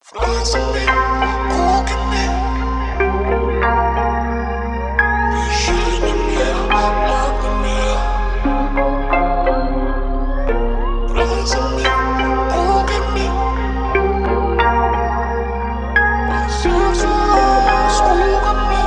Фразами, кругами, движениями плавными. Фразами, кругами, по сердцу скугами.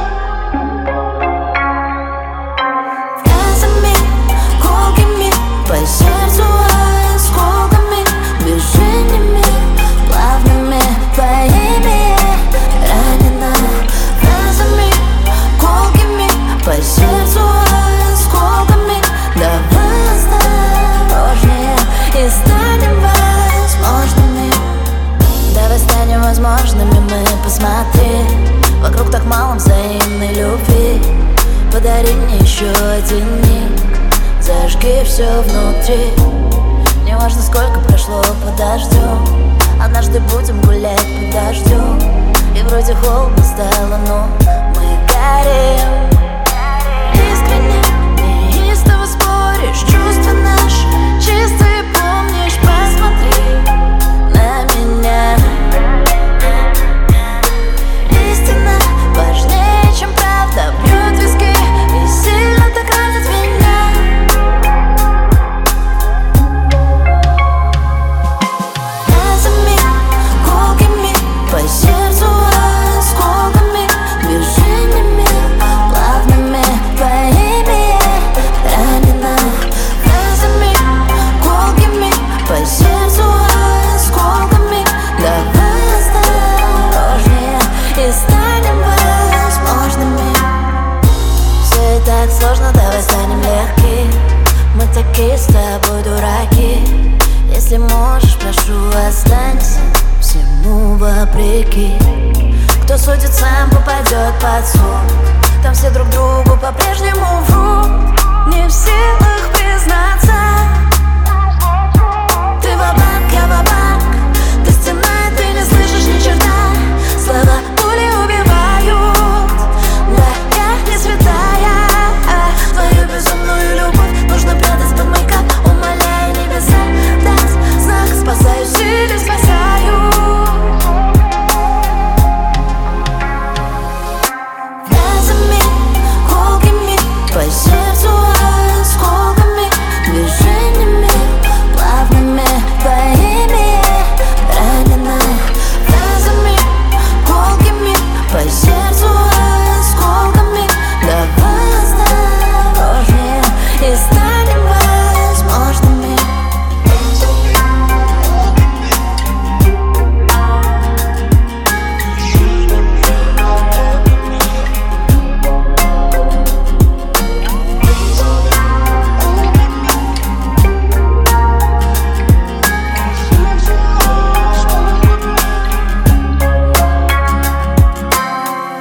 Фразами, кругами, по сердцу осколками, движениями плавными. Твоими ранена. Фразами, кругами, по сердцу осколками. Давай осторожнее и станем возможными. Давай станем возможными, мы посмотри. Вокруг так мало взаимной любви. Подари мне еще один миг, зажги все внутри. Не важно, сколько прошло, подождем. Однажды будем гулять под дождем. И вроде холодно стало, но мы горим. Искренне, неистово споришь, чувства наши чистые, помнишь, посмотри на меня. Истина важнее, чем правда, бьет виски и сильно так ранит меня. Фразами, кругами, по сердцу осколками, движениями плавными. Твоими ранена. Фразами, кругами, по сердцу осколками. Давай осторожнее и станем возможными. Все и так сложно, давай станем легки. Мы такие с тобой дураки. Если можешь, прошу, останься всему вопреки. Кто судит, сам попадет под суд. Там все друг другу по-прежнему врут, не в силах признаться.